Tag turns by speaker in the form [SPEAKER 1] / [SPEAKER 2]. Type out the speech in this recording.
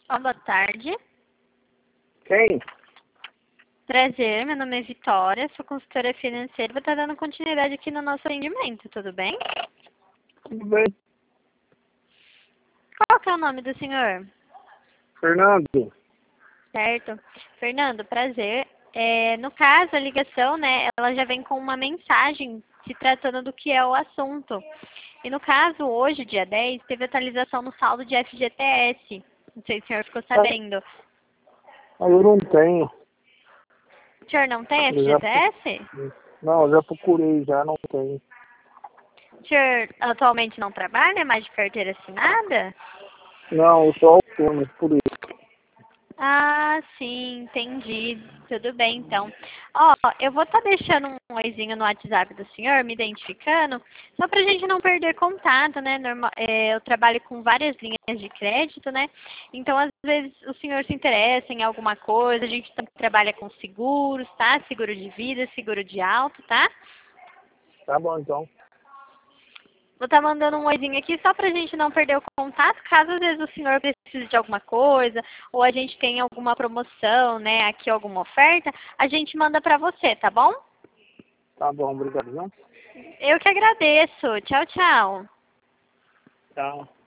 [SPEAKER 1] Ó, boa tarde.
[SPEAKER 2] Quem?
[SPEAKER 1] Prazer, meu nome é Vitória, sou consultora financeira. Vou estar dando continuidade aqui no nosso atendimento, tudo bem?
[SPEAKER 2] Tudo bem?
[SPEAKER 1] Qual que é o nome do senhor?
[SPEAKER 2] Fernando?
[SPEAKER 1] Certo. Fernando, prazer. No caso, a ligação, né, ela já vem com uma mensagem se tratando do que é o assunto. E no caso, hoje, dia 10, teve atualização no saldo de FGTS. Não sei se o senhor ficou sabendo.
[SPEAKER 2] Eu não tenho.
[SPEAKER 1] O senhor não tem
[SPEAKER 2] Eu já,
[SPEAKER 1] FGTS?
[SPEAKER 2] não, eu já procurei, já não tenho.
[SPEAKER 1] O senhor atualmente não trabalha mais de carteira assinada?
[SPEAKER 2] Não, eu sou autônomo, por isso.
[SPEAKER 1] Ah, sim, entendi. Tudo bem, então. Ó, eu vou estar deixando um oizinho no WhatsApp do senhor, me identificando, só pra gente não perder contato, né? Eu trabalho com várias linhas de crédito, né? Então, às vezes, o senhor se interessa em alguma coisa, a gente também trabalha com seguros, tá? Seguro de vida, seguro de auto, tá?
[SPEAKER 2] Tá bom, então.
[SPEAKER 1] Vou estar mandando um oizinho aqui só pra gente não perder o contato, caso às vezes o senhor precise de alguma coisa, ou a gente tenha alguma promoção, né, aqui alguma oferta, a gente manda pra você, tá bom?
[SPEAKER 2] Tá bom, obrigado, viu?
[SPEAKER 1] Eu que agradeço. Tchau, tchau.
[SPEAKER 2] Tchau.